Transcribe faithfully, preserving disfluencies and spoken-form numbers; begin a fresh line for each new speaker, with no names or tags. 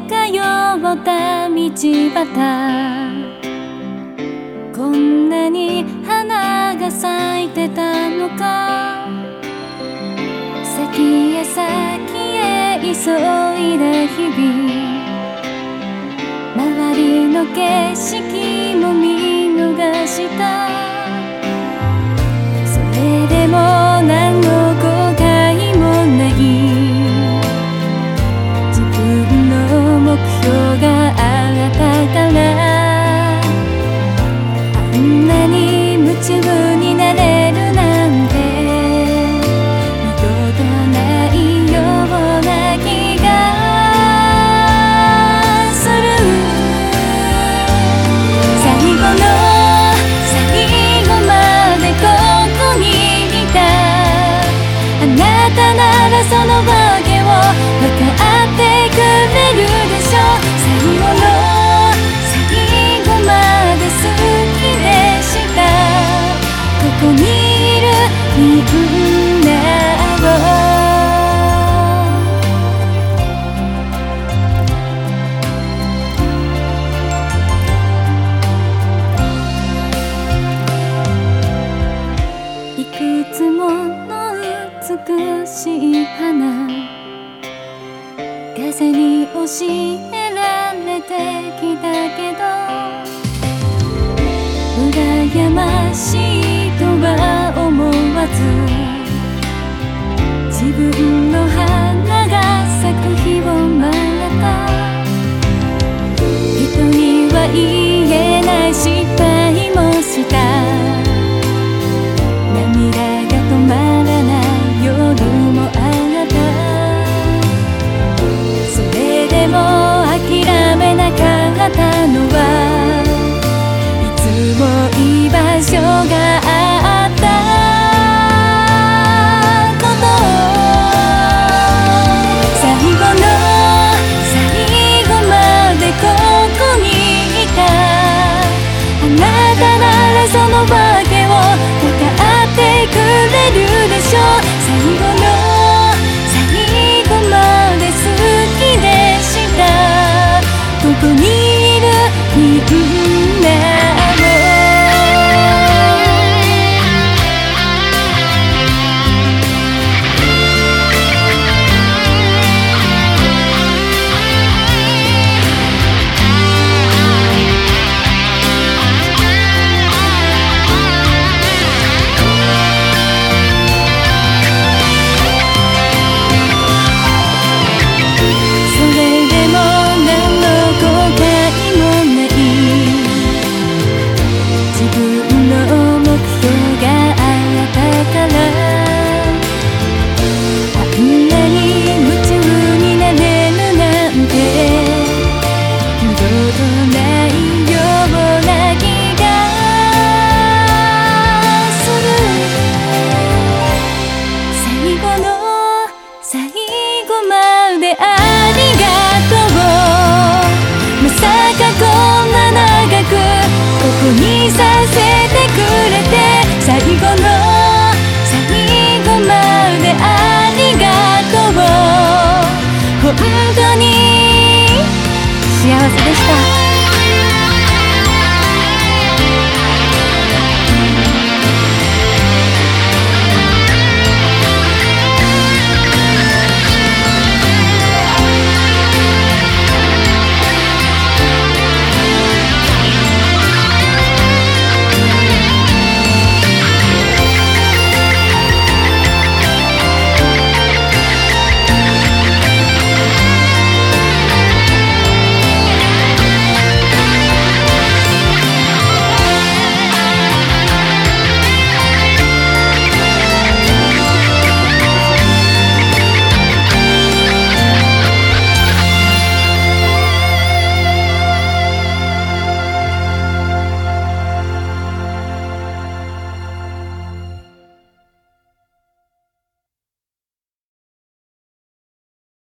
通った道端、こんなに花が咲いてたのか。先へ先へ急いだ日々、周りの景色も見逃した。それでも何の後悔もない、自分の目標があったから、あんなに夢中になれるなんて二度とないような気がする。最後の最後までここにいた、あなたならその訳を分かってくれるでしょう。最後の最後まで好きでした、ここにいるみんなを。いくつもの美しい花、風に教えられてきたけど、羨ましいとは思わず、自分の花が咲く日を待った。人には言えない失敗もした、涙が止まらない夜もあった。それでも諦めなかったのは、いつも居場所があったこと。最後の最後までここにいた、あなたならその訳を分かってくれるでしょう。最後の最後まで好きでした、ここにいるみんなを。最後までありがとう、まさかこんな長くここにさせてくれて、最後の最後までありがとう、本当に幸せでした。